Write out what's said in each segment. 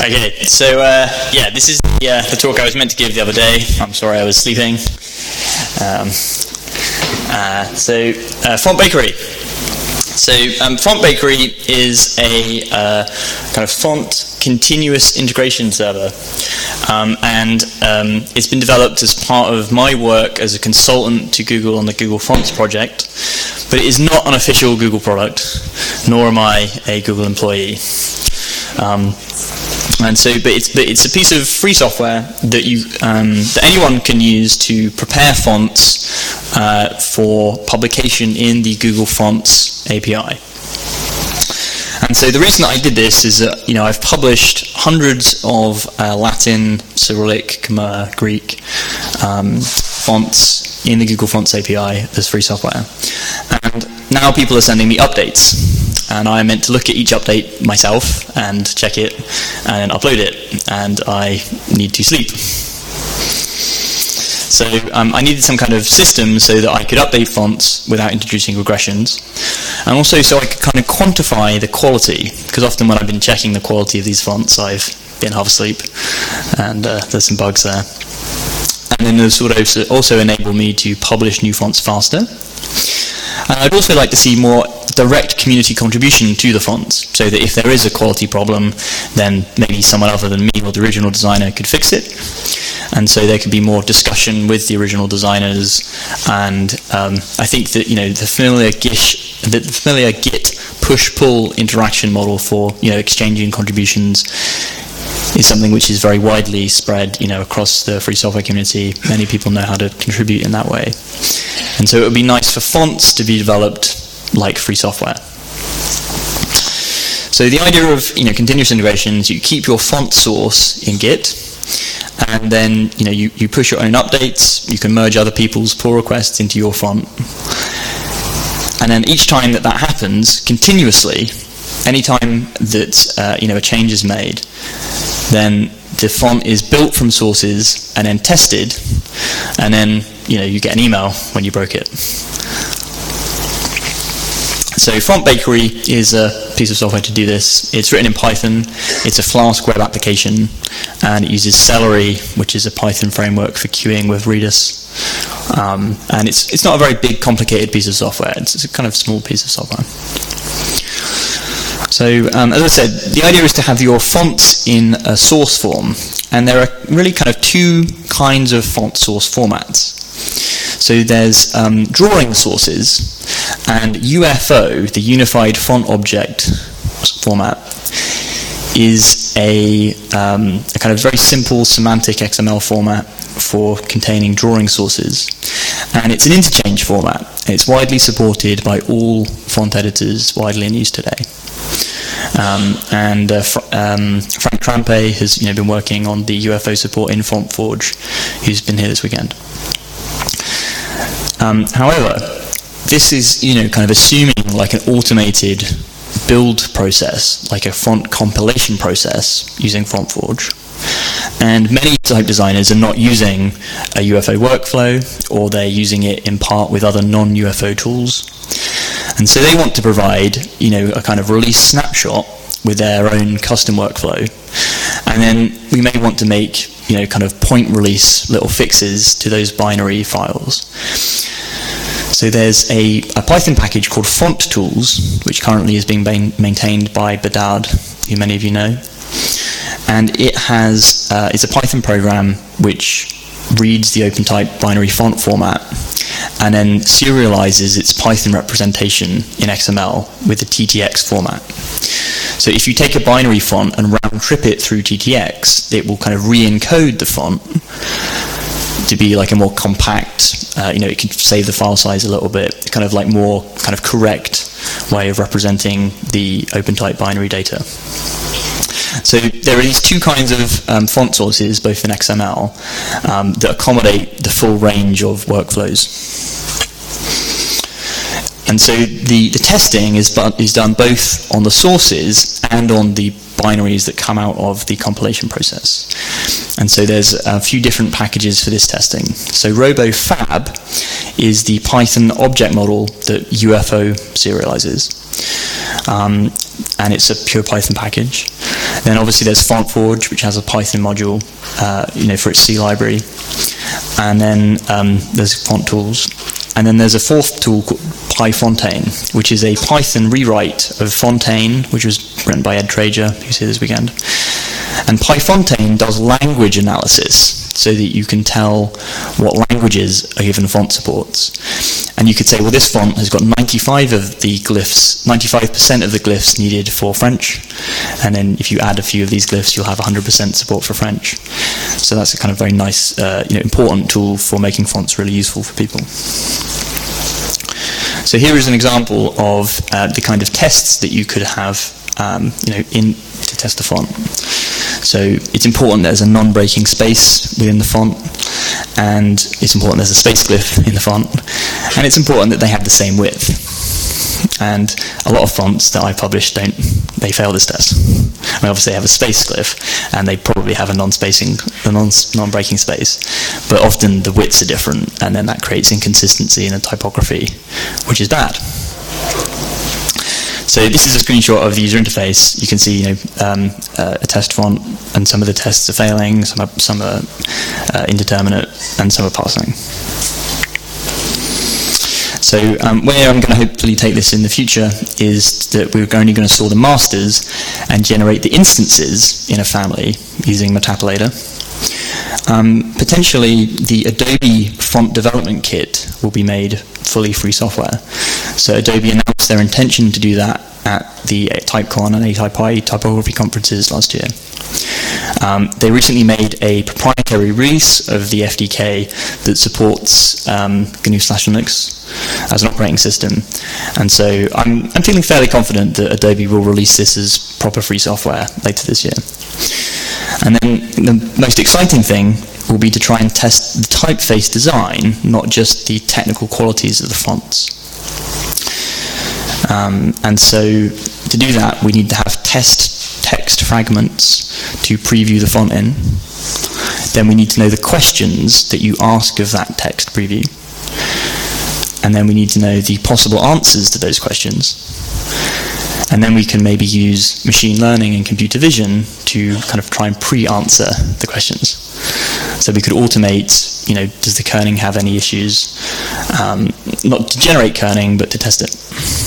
Okay, so yeah, this is the talk I was meant to give the other day. I'm sorry I was sleeping. Font Bakery. So Font Bakery is a kind of font continuous integration server, and it's been developed as part of my work as a consultant to Google on the Google Fonts project, but it is not an official Google product, nor am I a Google employee. But it's a piece of free software that that anyone can use to prepare fonts for publication in the Google Fonts API. And so the reason that I did this is that I've published hundreds of Latin, Cyrillic, Khmer, Greek fonts in the Google Fonts API as free software, and now people are sending me updates. And I meant to look at each update myself and check it and then upload it, and I need to sleep. So I needed some kind of system so that I could update fonts without introducing regressions, and also so I could kind of quantify the quality, because often when I've been checking the quality of these fonts, I've been half asleep, and there's some bugs there. And then this would also enable me to publish new fonts faster. And I'd also like to see more direct community contribution to the fonts, so that if there is a quality problem, then maybe someone other than me or the original designer could fix it. And so there could be more discussion with the original designers. And I think that the familiar Git push-pull interaction model for exchanging contributions is something which is very widely spread across the free software community. Many people know how to contribute in that way. And so it would be nice for fonts to be developed like free software. So the idea of continuous integrations, you keep your font source in Git, and then you push your own updates. You can merge other people's pull requests into your font, and then each time that happens continuously, anytime that a change is made, then the font is built from sources and then tested, and then you get an email when you broke it. So Font Bakery is a piece of software to do this. It's written in Python. It's a Flask web application, and it uses Celery, which is a Python framework for queuing with Redis. And it's not a very big, complicated piece of software. It's a kind of small piece of software. So, as I said, the idea is to have your fonts in a source form, and there are really kind of two kinds of font source formats. So there's drawing sources, and UFO, the Unified Font Object format, is a kind of very simple semantic XML format for containing drawing sources, and it's an interchange format. It's widely supported by all font editors widely in use today. Frank Trampe has been working on the UFO support in FontForge, who's been here this weekend. However, this is kind of assuming like an automated build process, like a font compilation process using FontForge. And many type designers are not using a UFO workflow, or they're using it in part with other non-UFO tools. And so they want to provide a kind of release snapshot with their own custom workflow. And then we may want to make kind of point release little fixes to those binary files. So there's a Python package called Font Tools, which currently is being maintained by Bedard, who many of you know. And it's a Python program which reads the OpenType binary font format and then serializes its Python representation in XML with the TTX format. So if you take a binary font and round trip it through TTX, it will kind of re-encode the font to be like a more compact, it can save the file size a little bit, kind of like more kind of correct way of representing the OpenType binary data. So there are these two kinds of font sources, both in XML, that accommodate the full range of workflows. And so the testing is done both on the sources and on the binaries that come out of the compilation process. And so there's a few different packages for this testing. So RoboFab is the Python object model that UFO serializes. And it's a pure Python package. Then obviously there's FontForge, which has a Python module, for its C library. And then there's FontTools. And then there's a fourth tool called PyFontaine, which is a Python rewrite of Fontaine, which was written by Ed Trager, who's here this weekend. And PyFontaine does language analysis, so that you can tell what languages a given font supports. And you could say, well, this font has got 95% of the glyphs needed for French, and then if you add a few of these glyphs, you'll have 100% support for French. So that's a kind of very nice, important tool for making fonts really useful for people. So here is an example of the kind of tests that you could have, to test a font. So it's important there's a non-breaking space within the font, and it's important there's a space glyph in the font, and it's important that they have the same width. And a lot of fonts that I publish they fail this test. I mean, obviously they have a space glyph, and they probably have a non-breaking space, but often the widths are different, and then that creates inconsistency in the typography, which is bad. So this is a screenshot of the user interface. You can see, a test font, and some of the tests are failing, some are indeterminate, and some are passing. So where I'm going to hopefully take this in the future is that we're only going to store the masters and generate the instances in a family using Metapilator. Potentially, the Adobe Font Development Kit will be made fully free software. So Adobe announced their intention to do that at the TypeCon and AtypeI typography conferences last year. They recently made a proprietary release of the FDK that supports GNU/Linux as an operating system, and so I'm feeling fairly confident that Adobe will release this as proper free software later this year. And then the most exciting thing will be to try and test the typeface design, not just the technical qualities of the fonts. And so to do that, we need to have test text fragments to preview the font in. Then we need to know the questions that you ask of that text preview. And then we need to know the possible answers to those questions. And then we can maybe use machine learning and computer vision to kind of try and pre-answer the questions. So we could automate, does the kerning have any issues? Not to generate kerning, but to test it.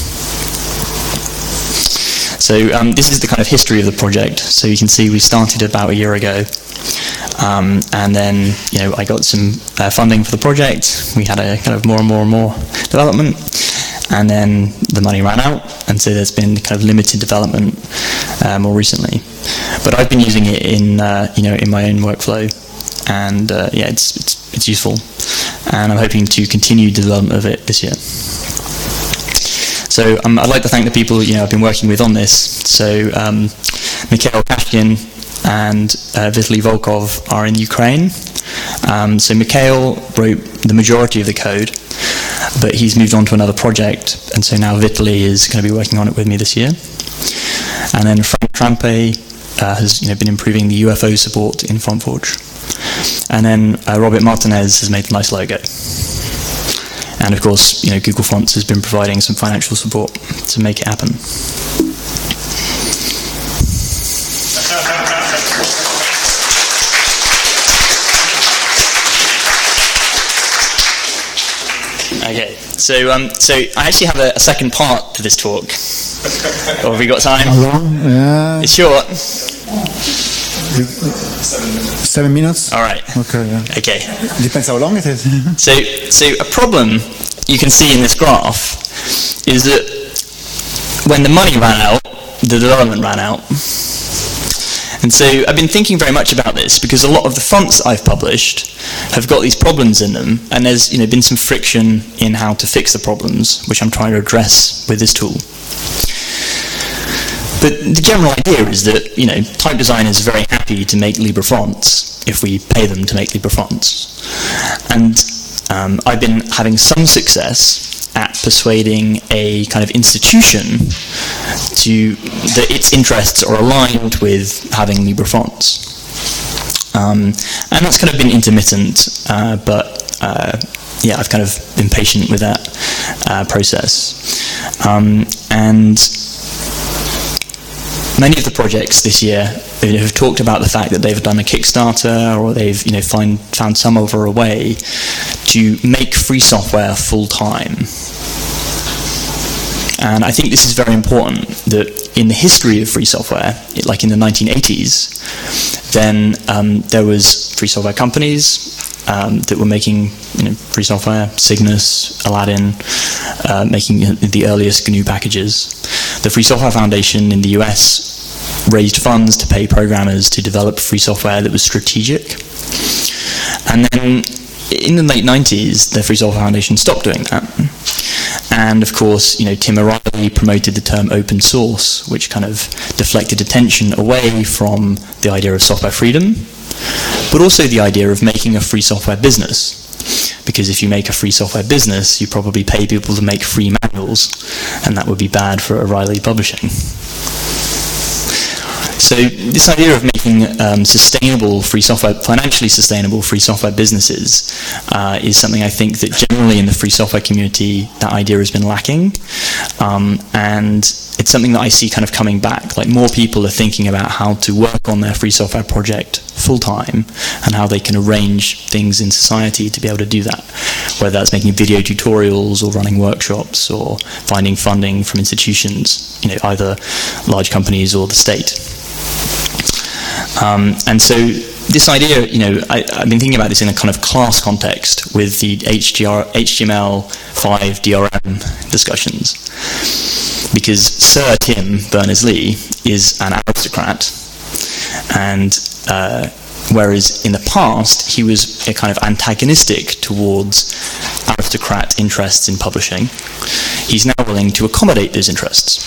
So this is the kind of history of the project. So you can see we started about a year ago. And then, I got some funding for the project. We had a kind of more and more development. And then the money ran out, and so there's been kind of limited development more recently. But I've been using it in my own workflow, and it's useful. And I'm hoping to continue the development of it this year. So I'd like to thank the people I've been working with on this. So Mikhail Kashkin and Vitaly Volkov are in Ukraine. So Mikhail wrote the majority of the code, but he's moved on to another project, and so now Vitaly is going to be working on it with me this year. And then Frank Trampe has been improving the UFO support in FontForge. And then Robert Martinez has made a nice logo. And of course, Google Fonts has been providing some financial support to make it happen. Okay, so I actually have a second part to this talk. Or have we got time? How long? Yeah. It's short. 7 minutes? All right. Okay, yeah. Okay. Depends how long it is. So a problem you can see in this graph is that when the money ran out, the development ran out. And so I've been thinking very much about this because a lot of the fonts I've published have got these problems in them, and there's been some friction in how to fix the problems, which I'm trying to address with this tool. But the general idea is that type designers are very happy to make Libre fonts if we pay them to make Libre fonts, and I've been having some success at persuading a kind of institution that its interests are aligned with having Libre fonts. And that's kind of been intermittent, but I've kind of been patient with that process. And many of the projects this year have talked about the fact that they've done a Kickstarter, or they've found some other way to make free software full-time. And I think this is very important, that in the history of free software, like in the 1980s, then there was free software companies that were making free software, Cygnus, Aladdin, making the earliest GNU packages. The Free Software Foundation in the US raised funds to pay programmers to develop free software that was strategic. And then in the late 90s, the Free Software Foundation stopped doing that. And of course, Tim O'Reilly promoted the term open source, which kind of deflected attention away from the idea of software freedom, but also the idea of making a free software business. Because if you make a free software business, you probably pay people to make free manuals, and that would be bad for O'Reilly Publishing. So this idea of making sustainable free software, financially sustainable free software businesses is something I think that generally in the free software community, that idea has been lacking. And it's something that I see kind of coming back. Like, more people are thinking about how to work on their free software project full-time, and how they can arrange things in society to be able to do that. Whether that's making video tutorials, or running workshops, or finding funding from institutions, either large companies or the state. And so this idea, I've been thinking about this in a kind of class context with the HTML5 DRM discussions. Because Sir Tim Berners-Lee is an aristocrat, and whereas in the past he was a kind of antagonistic towards aristocrat interests in publishing, he's now willing to accommodate those interests.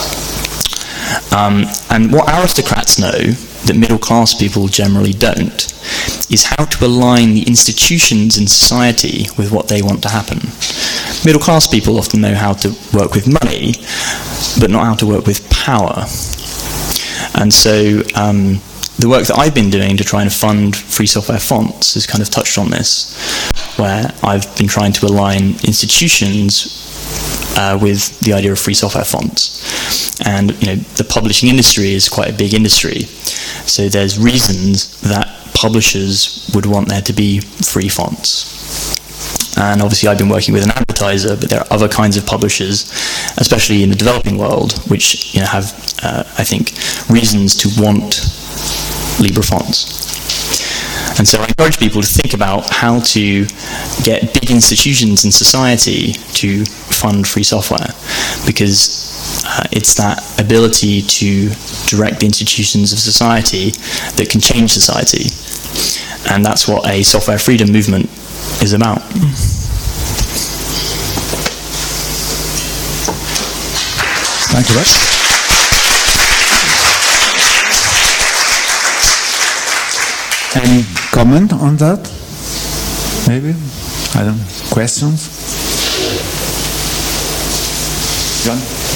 And what aristocrats know that middle-class people generally don't is how to align the institutions in society with what they want to happen. Middle-class people often know how to work with money, but not how to work with power. And so the work that I've been doing to try and fund free software fonts has kind of touched on this, where I've been trying to align institutions with the idea of free software fonts. And the publishing industry is quite a big industry, so there's reasons that publishers would want there to be free fonts. And obviously I've been working with an advertiser, but there are other kinds of publishers, especially in the developing world, which have, I think, reasons to want Libre fonts. And so I encourage people to think about how to get big institutions in society to fund free software, because it's that ability to direct the institutions of society that can change society. And that's what a software freedom movement is about. Thank you, Russ. Any comment on that? Maybe? I don't know. Questions? Jan?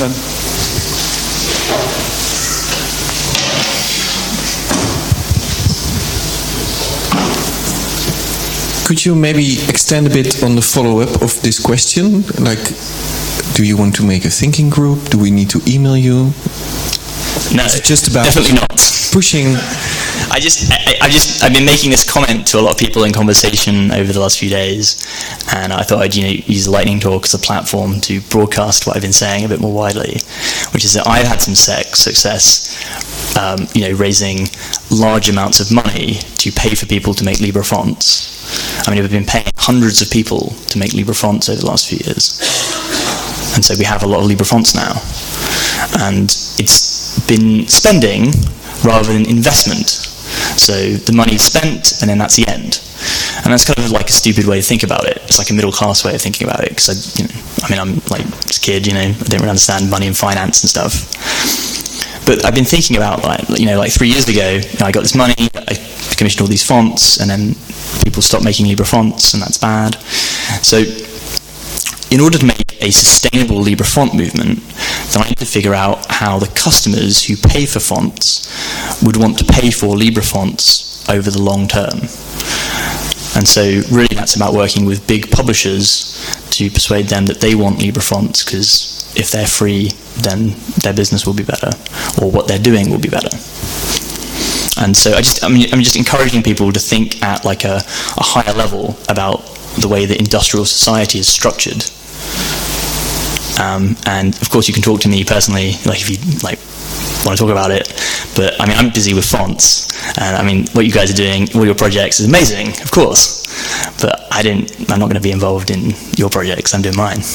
Could you maybe extend a bit on the follow-up of this question? Like, do you want to make a thinking group? Do we need to email you? No, it's just about definitely not. Pushing. I've been making this comment to a lot of people in conversation over the last few days, and I thought I'd use Lightning Talk as a platform to broadcast what I've been saying a bit more widely, which is that I've had some success, raising large amounts of money to pay for people to make Libre fonts. I mean, we've been paying hundreds of people to make Libre fonts over the last few years, and so we have a lot of Libre fonts now, and it's been spending rather than investment. So the money's spent, and then that's the end. And that's kind of like a stupid way to think about it. It's like a middle-class way of thinking about it, because I'm like this kid, I don't really understand money and finance and stuff. But I've been thinking about, like 3 years ago, I got this money, I commissioned all these fonts, and then people stopped making Libre fonts, and that's bad. So in order to make create a sustainable LibreFont movement, then I need to figure out how the customers who pay for fonts would want to pay for LibreFonts over the long term. And so really that's about working with big publishers to persuade them that they want LibreFonts, because if they're free, then their business will be better, or what they're doing will be better. And so I'm just encouraging people to think at like a higher level about the way that industrial society is structured. And of course you can talk to me personally, like if you like want to talk about it, but I mean I'm busy with fonts, and I mean what you guys are doing, all your projects is amazing, of course, but I'm not going to be involved in your projects, I'm doing mine.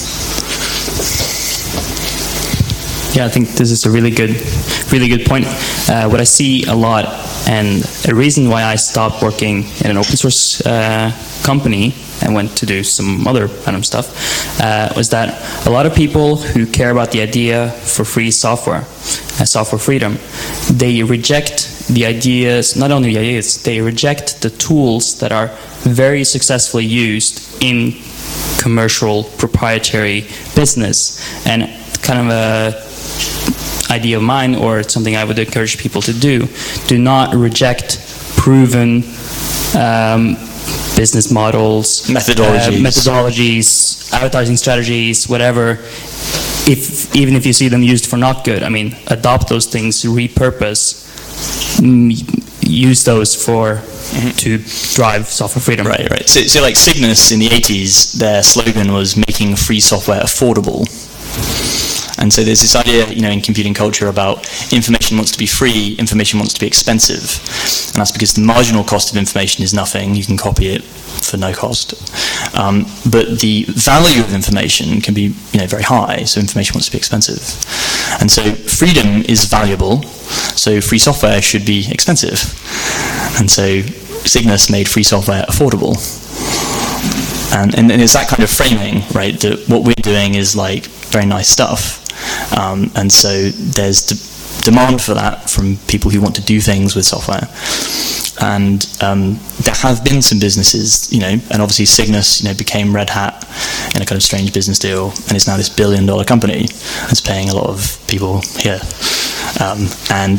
Yeah, I think this is a really good point. What I see a lot, and a reason why I stopped working in an open source company and went to do some other random stuff, was that a lot of people who care about the idea for free software, software freedom, they reject the ideas, not only the ideas, they reject the tools that are very successfully used in commercial proprietary business. And kind of a idea of mine, or something I would encourage people to do not reject proven business models, methodologies, advertising strategies, whatever. Even if you see them used for not good, I mean, adopt those things, repurpose, use those to drive software freedom. Right. So like Cygnus in the 80s, their slogan was making free software affordable. And so there's this idea, in computing culture about information wants to be free, information wants to be expensive. And that's because the marginal cost of information is nothing. You can copy it for no cost. But the value of information can be, very high. So information wants to be expensive. And so freedom is valuable. So free software should be expensive. And so Cygnus made free software affordable. And it's that kind of framing, right, that what we're doing is like very nice stuff. And so there's demand for that from people who want to do things with software. And there have been some businesses, and obviously Cygnus, became Red Hat in a kind of strange business deal, and it's now this $1 billion company that's paying a lot of people here. And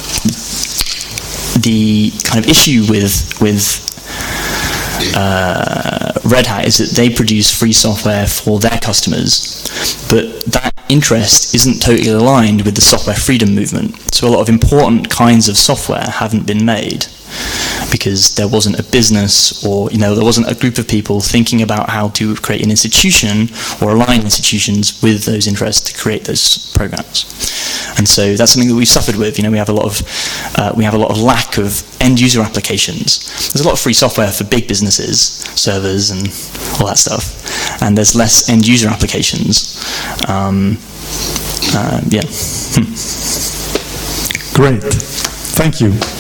the kind of issue with Red Hat is that they produce free software for their customers, but that interest isn't totally aligned with the software freedom movement. So a lot of important kinds of software haven't been made because there wasn't a business, or there wasn't a group of people thinking about how to create an institution or align institutions with those interests to create those programs. And so that's something that we've suffered with. We have a lot of lack of end user applications. There's a lot of free software for big businesses, servers and all that stuff, and there's less end user applications. Great, thank you.